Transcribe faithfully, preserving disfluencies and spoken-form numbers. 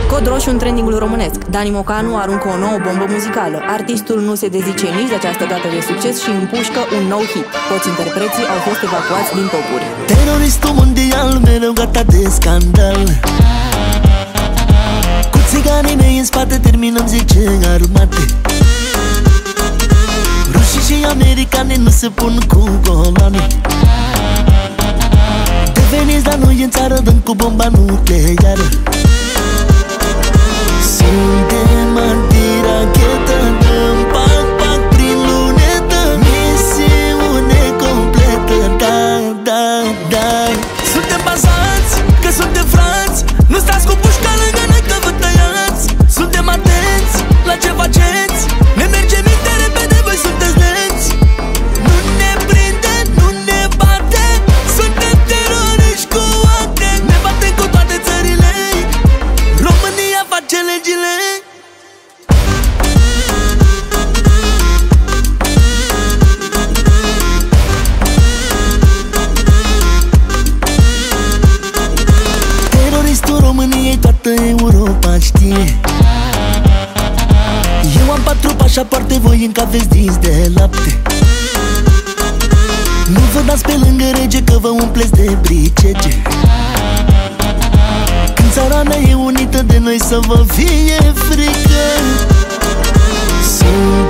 Cod roșu în trendingul românesc. Dani Mocanu aruncă o nouă bombă muzicală. Artistul nu se dezice nici de această dată de succes și împușcă un nou hit. Toți interpreții au fost evacuați din topuri. Teroristul mondial, mereu gata de scandal. Cu țiganii mei în spate terminăm zece armate. Rușii și americani nu se pun cu golani. Deveniți la noi în țară, dăm cu bomba nucleară. Suntem anti-rachetă, dăm pac-pac prin lunetă. Misiune completă, da, da, da. Suntem bazați, că suntem frați. Nu stați cu pușca lângă noi că vă tăiați. Suntem atenți la ce faceți. Ne merge minte repede, voi sunteți lenți. Nu ne prinde, nu ne bate. Suntem teroriști cu acte. Ne batem cu toate țările. România face legile. Teroristul României toată Europa știe. Eu am patru pașapoarte, voi încă aveți dinți de lapte. Nu vă dați pe lângă rege că vă umpleți de bricege. Când țarana e unită de noi să vă fie frică. Sunt